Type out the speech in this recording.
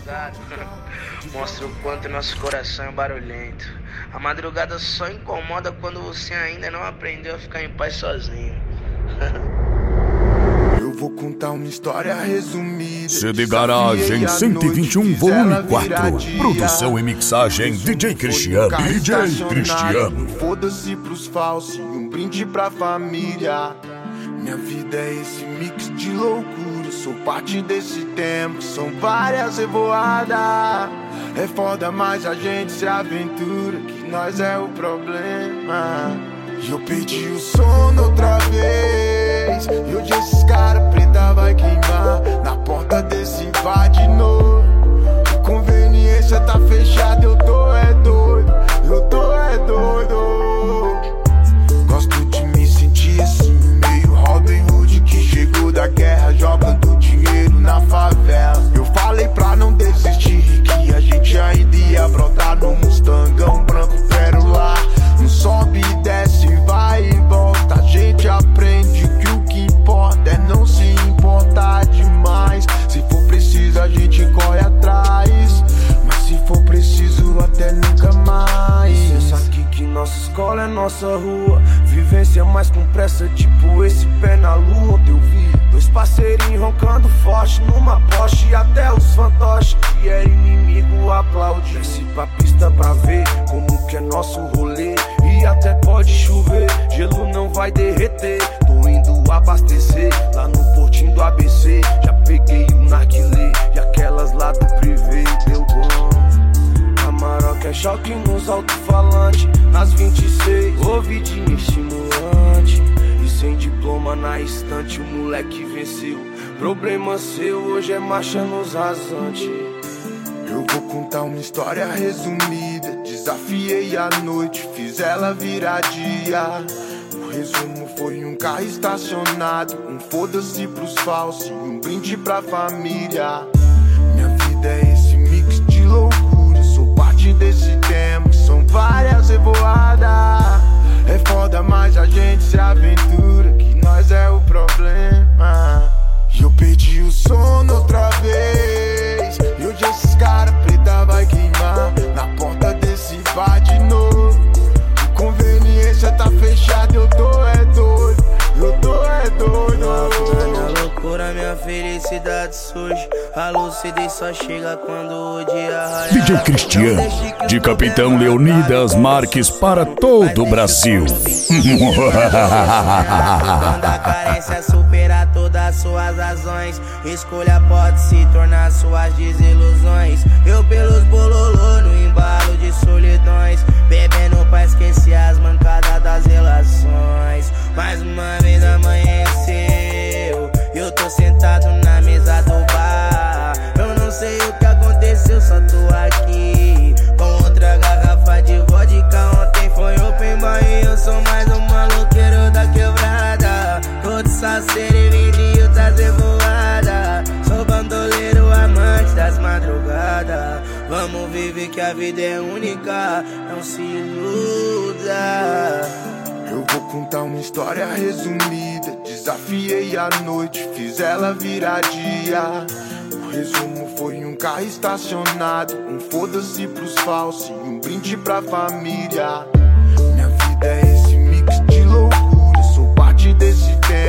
madrugada mostra o quanto nosso coração é barulhento. A madrugada só incomoda quando você ainda não aprendeu a ficar em paz sozinho. Eu vou contar uma história resumida. CD Garagem 121 volume 4. Produção e mixagem DJ Cristiano. DJ Cristiano. Foda-se pros falsos e um brinde pra família. Minha vida é esse mix de loucura. Sou parte desse tempo, são várias revoadas. É foda, mas a gente se aventura, que nós é o problema. E eu perdi o sono outra vez. E hoje esses cara preta vai queimar na porta desse bar de novo. Conveniência tá fechada, eu tô é doido. Eu tô é doido. Gosto de me sentir assim, meio Robin Hood que chegou da guerra, jogando dinheiro na favela. Eu falei pra não desistir, que a gente ainda ia brotar no Mustangão branco pérola. Não sobe e desce, vai e volta. A gente aprende que o que importa é não se importar demais. Se for preciso a gente corre atrás, mas se for preciso até nunca mais. Pensa aqui que nossa escola é nossa rua. Vivência mais com pressa, tipo esse pé na lua. Onde eu vi dois parceirinhos roncando forte numa Porsche, e até os fantoches que era inimigo aplaude. Desce pra pista pra ver como que é nosso rolê. E até pode chover, gelo não vai derreter. Tô indo abastecer lá no portinho do ABC. Já peguei o narguilé e aquelas lá do privê. Deu bom. A Maroca é choque nos alto-falantes. Nas 26, ouvidinho estimulante. E sem diploma na estante, o moleque venceu. Problema seu, hoje é marcha nos rasantes. Eu vou contar uma história resumida. Desafiei a noite, fiz ela virar dia. O resumo foi um carro estacionado, um foda-se pros falsos e um brinde pra família. Minha vida é esse mix de loucura. Sou parte desse tempo, são várias revoadas. É foda, mas a gente se aventura, que nós é o problema. E eu perdi o sono outra vez. E hoje esses cara preta vai queimar na porta desse bar de novo. Conveniência tá fechada, eu tô é doido. Eu tô é doido. Minha loucura, minha felicidade surge. A lucidez só chega quando o dia raia. DJ Cristiano, de Capitão Leonidas Marques para todo o Brasil. Quando a carência supera todas suas razões, escolha pode se tornar suas desilusões. Eu pelos bololô no embalo de solidões, bebendo pra esquecer as mancadas das relações. Mais uma vez amanheceu, eu tô sentado na mesa do bar. Eu não sei o que aconteceu, só tô aqui com outra garrafa de vodka. Ontem foi open bar e eu sou mais um maloqueiro da quebrada. Tô de salseiro e vizinho tá revoada. Sou bandoleiro, amante das madrugadas. Vamos viver que a vida é única, não se iluda. Eu vou contar uma história resumida. Desafiei a noite, fiz ela virar dia. O resumo foi um carro estacionado, um foda-se pros falsos e um brinde pra família. Minha vida é esse mix de loucura. Sou parte desse tempo,